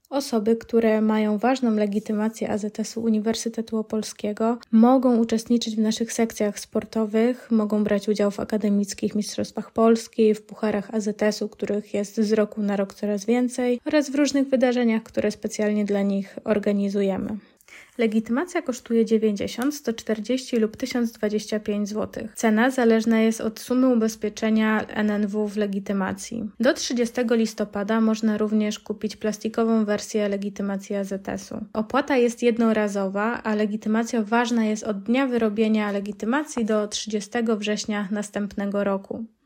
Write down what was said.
Osoby, które mają ważną legitymację AZS-u Uniwersytetu Opolskiego, mogą uczestniczyć w naszych sekcjach sportowych, mogą brać udział w akademickich mistrzostwach Polski, w pucharach AZS-u, których jest z roku na rok coraz więcej, oraz w różnych wydarzeniach, które specjalnie dla nich organizujemy. Legitymacja kosztuje 90, 140 lub 1025 zł. Cena zależna jest od sumy ubezpieczenia NNW w legitymacji. Do 30 listopada można również kupić plastikową wersję legitymacji AZS-u. Opłata jest jednorazowa, a legitymacja ważna jest od dnia wyrobienia legitymacji do 30 września następnego roku.